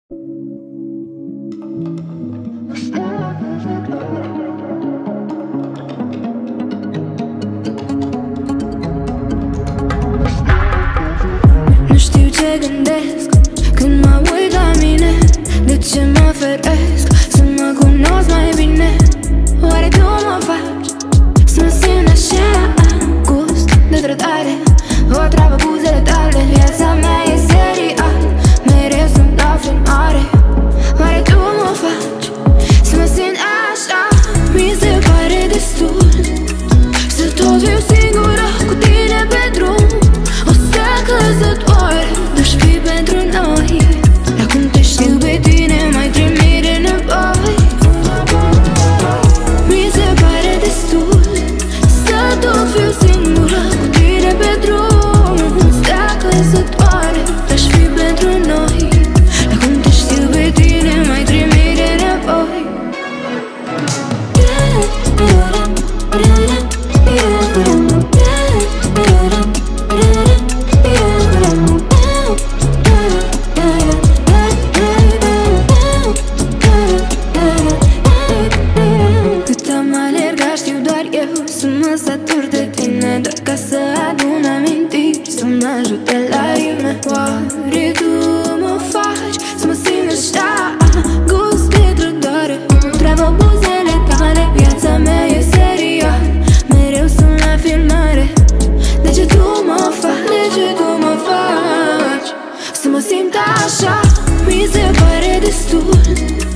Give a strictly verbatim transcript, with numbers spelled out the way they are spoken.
Nu știu ce gândesc când mă uit la mine. De ce mă feresc să mă cunosc mai bine? Oare tu mă faci să mă simt așa? Gust de trădare, o treabă buzele tale. Viața mea e serial, mereu sunt la filmare. Oare tu mă faci să mă simt așa? Mi se pare destul să tot fiu singură cu tine pe drum. O stea căzătoare n-aș fi pentru noi. Acum te știu pe tine, mai trimite înapoi. Mi se pare destul să tot fiu singură cu tine pe drum. O stea căzătoare n-aș fi pentru noi. Acum te știu pe tine, mai trimite înapoi. Cât am alergat știu doar eu să mă satur de tine, doar ca să adun amintiri, să mă ajute la rime. Oare tu mă faci să mă simt așa? Gust de trădare, treabă buzele tale. Viața mea e serial, mereu sunt la filmare. De ce tu mă faci, de ce tu mă faci să mă simt așa? Mi se pare destul